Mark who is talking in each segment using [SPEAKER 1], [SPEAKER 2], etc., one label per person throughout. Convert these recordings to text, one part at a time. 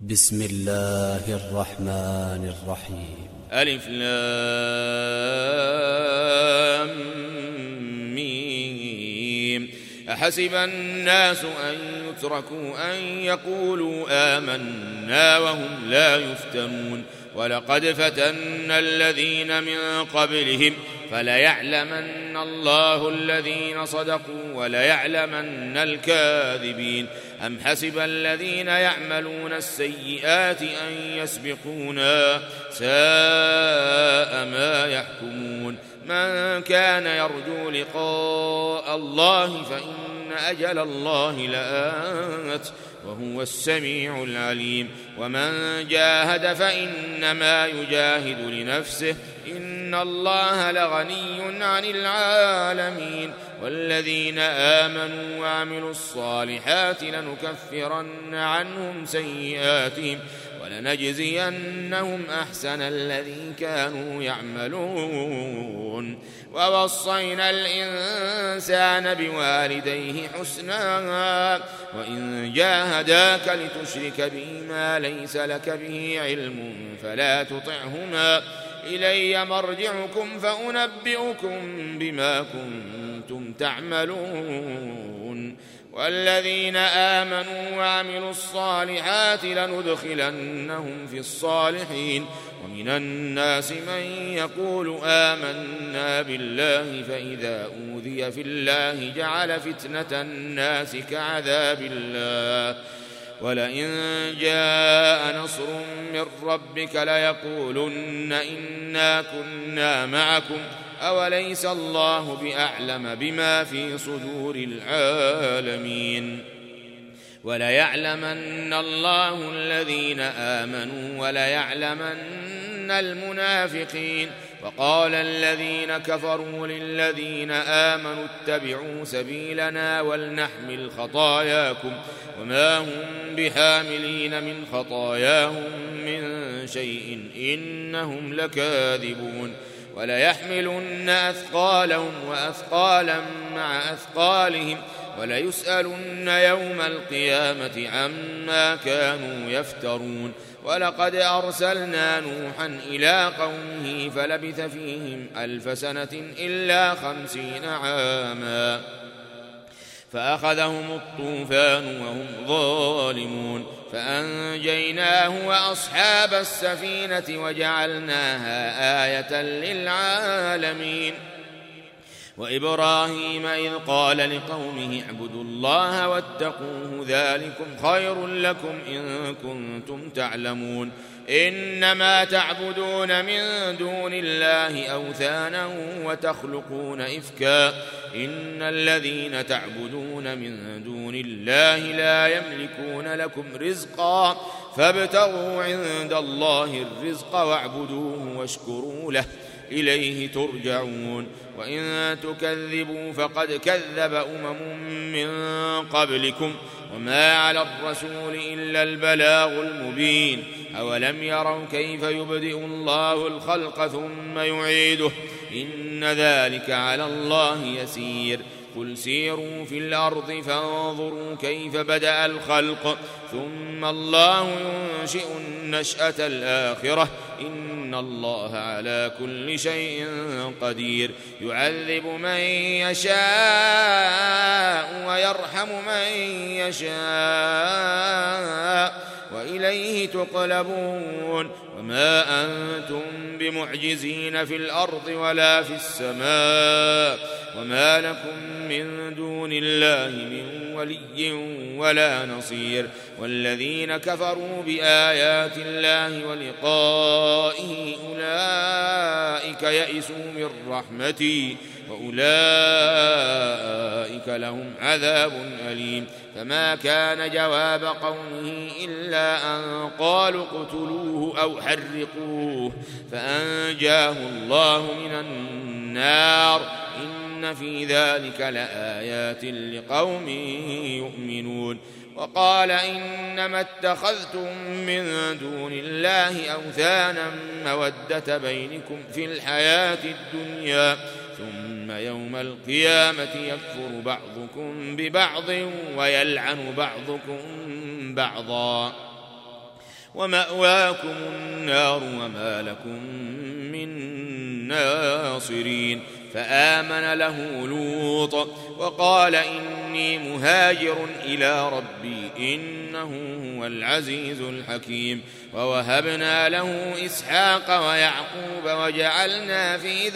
[SPEAKER 1] بسم الله الرحمن الرحيم.
[SPEAKER 2] ألف لام ميم. أحسب الناس أن يتركوا أن يقولوا آمنا وهم لا يفتنون ولقد فتنا الذين من قبلهم فليعلمن الله الذين صدقوا وليعلمن الكاذبين. أم حسب الذين يعملون السيئات أن يسبقونا ساء ما يحكمون. من كان يرجو لقاء الله فإن أجل الله لآت وهو السميع العليم. ومن جاهد فإنما يجاهد لنفسه إن الله لغني عن العالمين. والذين آمنوا وعملوا الصالحات لنكفرن عنهم سيئاتهم ولنجزينهم أحسن الذي كانوا يعملون. ووصينا الإنسان بوالديه حسنا وإن جاهداك لتشرك بي ما ليس لك به علم فلا تطعهما إلي مرجعكم فأنبئكم بما كنتم تعملون. والذين آمنوا وعملوا الصالحات لندخلنهم في الصالحين. ومن الناس من يقول آمنا بالله فإذا أوذي في الله جعل فتنة الناس كعذاب الله ولئن جاء نصر من ربك ليقولن إنا كنا معكم أوليس الله بأعلم بما في صدور العالمين. وليعلمن الله الذين آمنوا وليعلمن المنافقين. وقال الذين كفروا للذين آمنوا اتبعوا سبيلنا ولنحمل خطاياكم وما هم بحاملين من خطاياهم من شيء إنهم لكاذبون. وليحملن أثقالهم وأثقالا مع أثقالهم وليسألن يوم القيامة عما كانوا يفترون. ولقد أرسلنا نوحا إلى قومه فلبث فيهم 1000 سنة إلا 50 عاما فأخذهم الطوفان وهم ظالمون فأنجيناه وأصحاب السفينة وجعلناها آية للعالمين. وإبراهيم إذ قال لقومه اعبدوا الله واتقوه ذلكم خير لكم إن كنتم تعلمون. إنما تعبدون من دون الله أوثانا وتخلقون إفكا إن الذين تعبدون من دون الله لا يملكون لكم رزقا فابتغوا عند الله الرزق واعبدوه واشكروا له إليه ترجعون. وإن تكذبوا فقد كذب من قبلكم وما على الرسول إلا البلاغ المبين. أولم يروا كيف يبدئ الله الخلق ثم يعيده إن ذلك على الله يسير. قل سيروا في الأرض فانظروا كيف بدأ الخلق ثم الله ينشئ النشأة الآخرة إن الله على كل شيء قدير. يعذب من يشاء ويرحم من يشاء وإليه تقلبون. وما أنتم بمعجزين في الأرض ولا في السماء وما لكم من دون الله من ولي ولا نصير. والذين كفروا بآيات الله ولقائه أولئك يئسوا من رحمتي وأولئك لهم عذاب أليم. فما كان جواب قومه إلا أن قالوا اقتلوه أو حرقوه فأنجاه الله من النار إن في ذلك لآيات لقوم يؤمنون. وقال إنما اتخذتم من دون الله أوثانا مودة بينكم في الحياة الدنيا ثم يوم القيامة يكفر بعضكم ببعض ويلعن بعضكم بعضا ومأواكم النار وما لكم من ناصرين. فآمن له لوط وقال إني مهاجر إلى ربي إنه هو العزيز الحكيم. ووهبنا له إسحاق ويعقوب وجعلنا في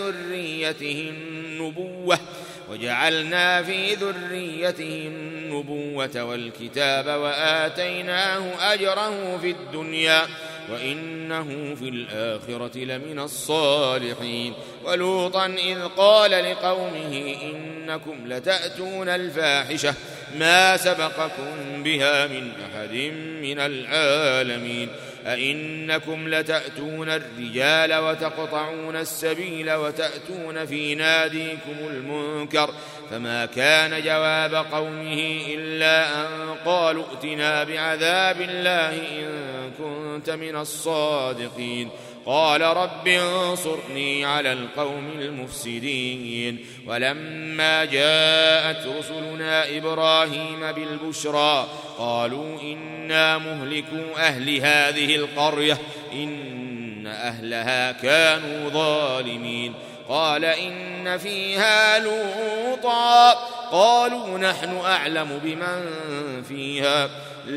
[SPEAKER 2] ذريته النبوة والكتاب وآتيناه أجره في الدنيا وإنه في الآخرة لمن الصالحين. ولوطا إذ قال لقومه إنكم لتأتون الفاحشة ما سبقكم بها من أحد من العالمين. أئنكم لتأتون الرجال وتقطعون السبيل وتأتون في ناديكم المنكر. فما كان جواب قومه إلا أن قالوا ائتنا بعذاب الله إن كنت من الصادقين. قال رب انصرني على القوم المفسدين. ولما جاءت رسلنا إبراهيم بالبشرى قالوا إنا مهلكو أهل هذه القرية إن أهلها كانوا ظالمين. قال إن فيها لوطا قالوا نحن أعلم بمن فيها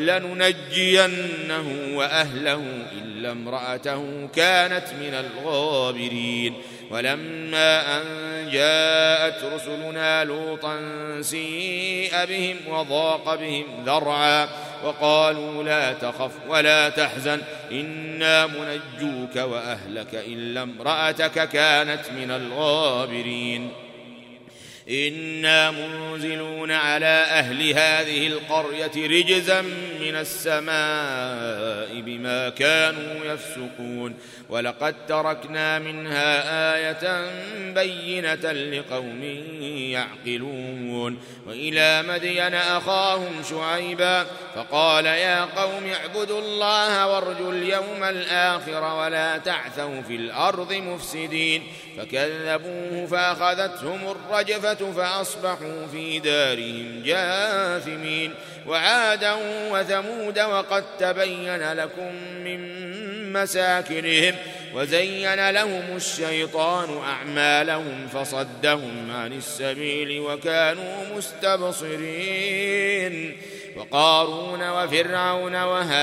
[SPEAKER 2] لننجينه وأهله إلا امرأته كانت من الغابرين. ولما أن جاءت رسلنا لوطا سيء بهم وضاق بهم ذرعا وقالوا لا تخف ولا تحزن إنا منجوك وأهلك إلا امرأتك كانت من الغابرين. إنا منزلون على أهل هذه القرية رجزا من السماء بما كانوا يفسقون. ولقد تركنا منها آية بينة لقوم يعقلون. وإلى مدين أخاهم شعيبا فقال يا قوم اعبدوا الله وارجوا اليوم الآخر ولا تعثوا في الأرض مفسدين. فكذبوه فأخذتهم الرجفة فأصبحوا في دارهم جاثمين. وعادا وثمود وقد تبين لكم من مساكنهم وزين لهم الشيطان أعمالهم فصدهم عن السبيل وكانوا مستبصرين. وقارون وفرعون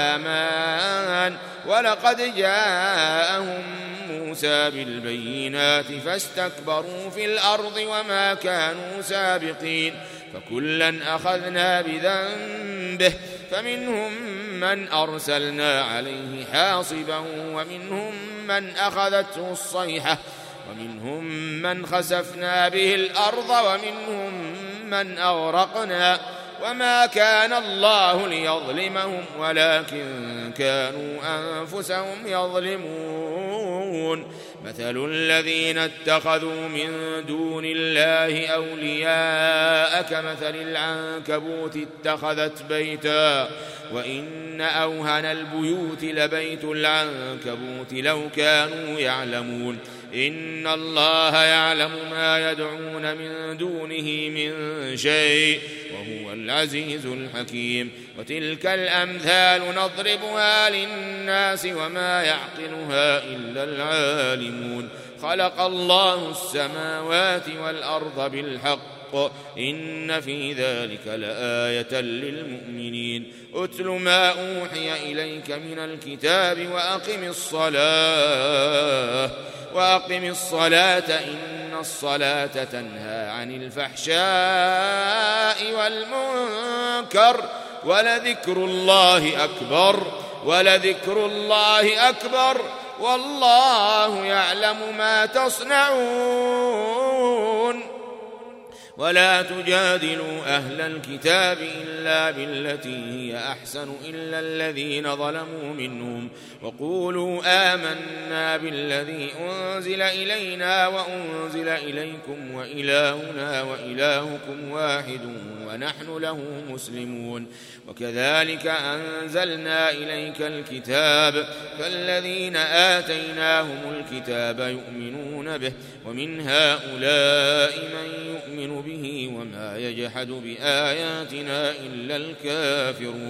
[SPEAKER 2] وهامان ولقد جاءهم موسى بالبينات فاستكبروا في الأرض وما كانوا سابقين. فكلا أخذنا بذنبه فمنهم من أرسلنا عليه حاصبا ومنهم من أخذته الصيحة ومنهم من خسفنا به الأرض ومنهم من أغرقنا. وما كان الله ليظلمهم ولكن كانوا أنفسهم يظلمون. مثل الذين اتخذوا من دون الله أولياء كمثل العنكبوت اتخذت بيتا وإن أوهن البيوت لبيت العنكبوت لو كانوا يعلمون. إن الله يعلم ما يدعون من دونه من شيء وهو العزيز الحكيم. وتلك الأمثال نضربها للناس وما يعقلها إلا العالمون. خلق الله السماوات والأرض بالحق إن في ذلك لآية للمؤمنين. أتل ما أوحي إليك من الكتاب وأقم الصلاة إن الصلاة تنهى عن الفحشاء والمنكر ولذكر الله أكبر والله يعلم ما تصنعون. ولا تجادلوا أهل الكتاب إلا بالتي هي أحسن إلا الذين ظلموا منهم وقولوا آمنا بالذي أنزل إلينا وأنزل إليكم وإلهنا وإلهكم واحد ونحن له مسلمون. وكذلك أنزلنا إليك الكتاب فالذين آتيناهم الكتاب يؤمنون به ومن هؤلاء من يؤمن به وما يجحد بآياتنا إلا الكافرون.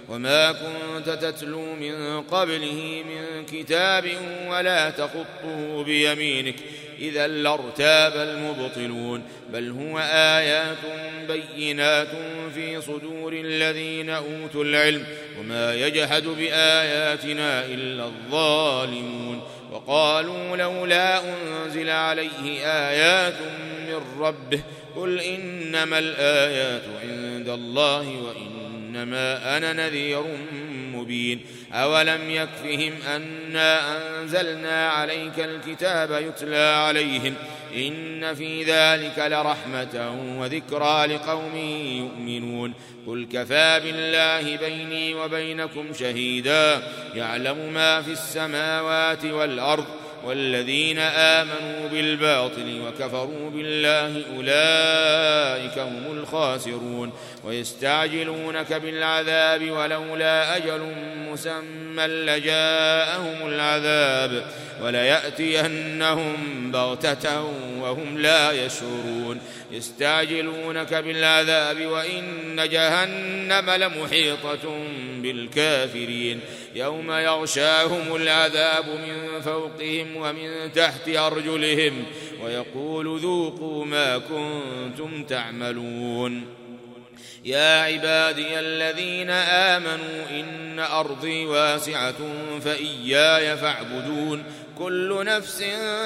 [SPEAKER 2] وما كنت تتلو من قبله من كتاب ولا تخطه بيمينك إذا لارتاب المبطلون بل هو آيات بينات في صدور الذين أوتوا العلم وما يجحد بآياتنا إلا الظالمون وقالوا لولا أنزل عليه آيات من ربه قل إنما الآيات عند الله وإنما أنا نذير مبين أولم يكفهم أنا أنزلنا عليك الكتاب يتلى عليهم إن في ذلك لرحمة وذكرى لقوم يؤمنون قل كفى بالله بيني وبينكم شهيدا يعلم ما في السماوات والأرض والذين آمنوا بالباطل وكفروا بالله أولئك هم الخاسرون ويستعجلونك بالعذاب ولولا أجل مسمى لجاءهم العذاب وليأتينهم بغتة وهم لا يشعرون يستعجلونك بالعذاب وإن جهنم لمحيطة بالكافرين يوم يغشاهم العذاب من فوقهم ومن تحت أرجلهم ويقول ذوقوا ما كنتم تعملون يا عبادي الذين آمنوا إن أرضي واسعة فإياي فاعبدون كل نفس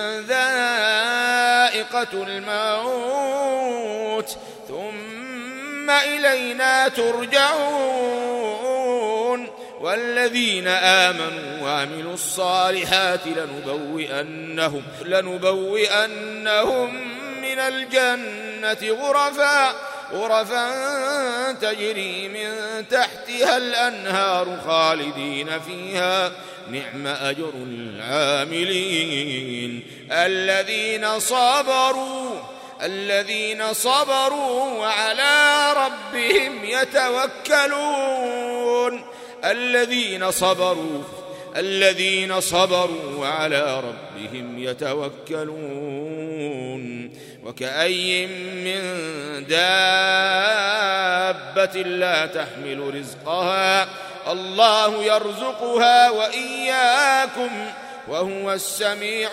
[SPEAKER 2] ذائقة الموت ثم إلينا ترجعون والذين آمنوا وعملوا الصالحات لنبوئنهم من الجنة غرفا تجري من تحتها الأنهار خالدين فيها نعم أجر العاملين الذين صبروا وعلى ربهم يتوكلون الذين صبروا وعلى ربهم يتوكلون وكأي من دابة لا تحمل رزقها الله يرزقها وإياكم وهو السميع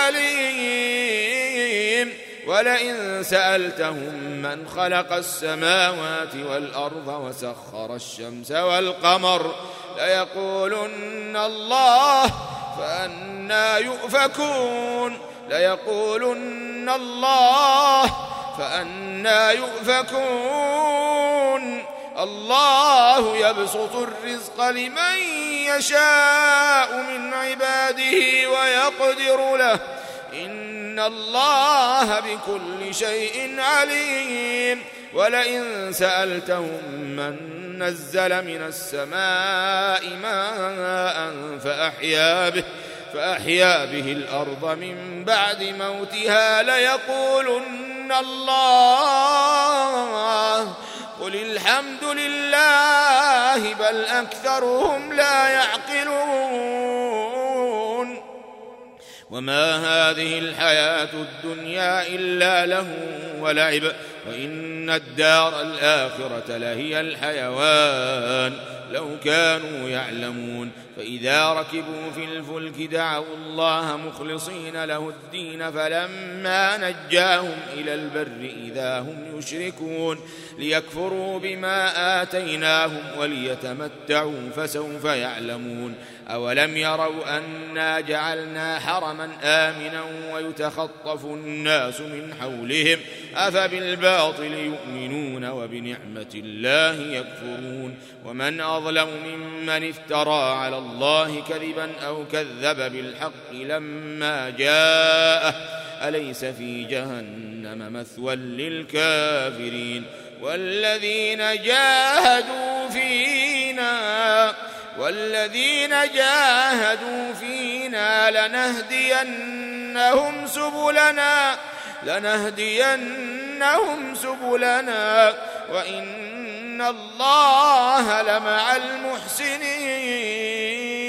[SPEAKER 2] العليم ولئن سألتهم من خلق السماوات والأرض وسخر الشمس والقمر ليقولن الله فأنى يؤفكون الله يبسط الرزق لمن يشاء من عباده ويقدر له إن الله بكل شيء عليم ولئن سألتهم من نزل من السماء ماء فأحيا به الأرض من بعد موتها ليقولن الله قل الحمد لله بل أكثرهم لا يعقلون وما هذه الحياة الدنيا إلا له ولعب وإن الدار الآخرة لهي الحيوان لو كانوا يعلمون فإذا ركبوا في الفلك دعوا الله مخلصين له الدين فلما نجاهم إلى البر إذا هم يشركون ليكفروا بما آتيناهم وليتمتعوا فسوف يعلمون أولم يروا أنا جعلنا حرما آمنا ويتخطف الناس من حولهم أفبالباطل يؤمنون وبنعمة الله يكفرون ومن أظلم ممن افترى على الله كذبا أو كذب بالحق لما جاءه أليس في جهنم مثوى للكافرين والذين جاهدوا فينا لنهدينهم سبلنا وإن الله لمع المحسنين